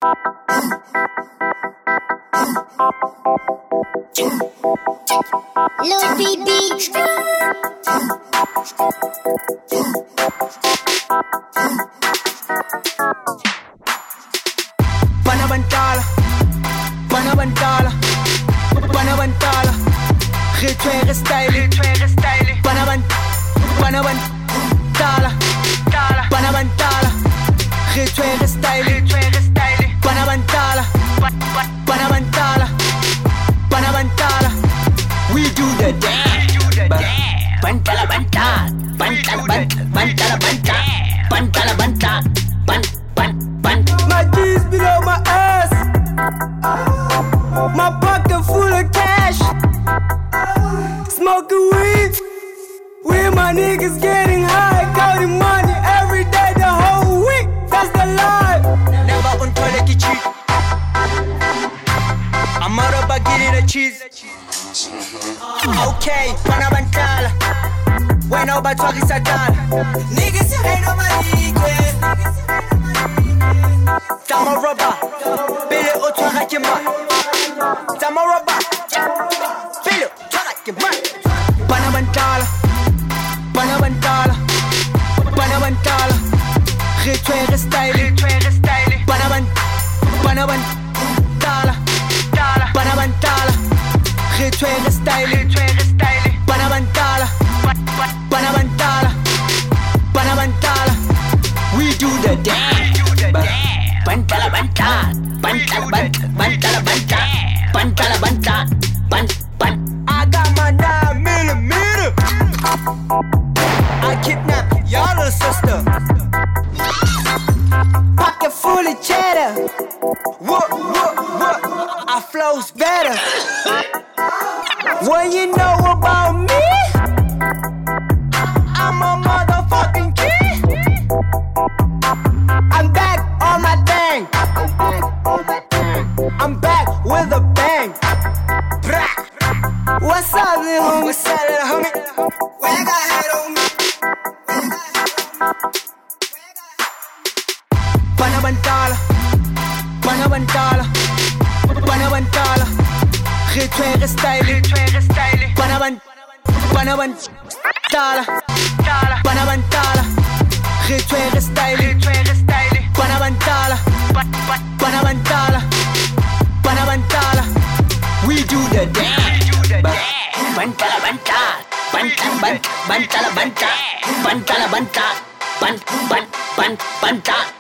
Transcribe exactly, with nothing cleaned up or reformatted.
Lil B B. Banabantala, Banabantala, Banabantala, Retweere style, Banabant, Banabantala, Banabantala, Retweere style, Banabantala, Banabantala, Banabantala, we do the dance. Bantala banta, bantala banta, bantala banta, bantala banta, ban ban ban. My G's below my ass, my pocket full of cash, smoking weed, with my niggas getting high, counting money every day, the whole week. That's the life. Never on toilet cheat. I'm out about getting the cheese. Okay, Banabantala. When I'm about talking Sadala. Niggas ain't no money, Tama rubber, Billy Otwara Kima. Tama rubber, Billy Otwara Kima. Banabantala, Banabantala, Banabantala, Retweere style, Banabant, Banabantala, Banabantala, Retweere style, Banabantala, Banabantala, Banabantala, we do the dance. Bantala banta, bantala banta, bantala banta, bantala banta, ban ban. I got my nine millimeter. I kidnap your little sister. Pocket full of cheddar. What what what? I flows better. What you know about me? I'm a motherfucking kid. I'm back on my thing. I'm back with a bang. Brah. What's up, little homie? What's up, little homie? Where I got head on me? Banabantala, Banabantala, Banabantala, Retweere style, Banabant, Banabantala, Banabantala, Retweere style, Banabantala, Banabantala, Banabantala, we do the dance. Bantala banta, bantala banta, bantala banta, bantala banta, ban ban ban banta.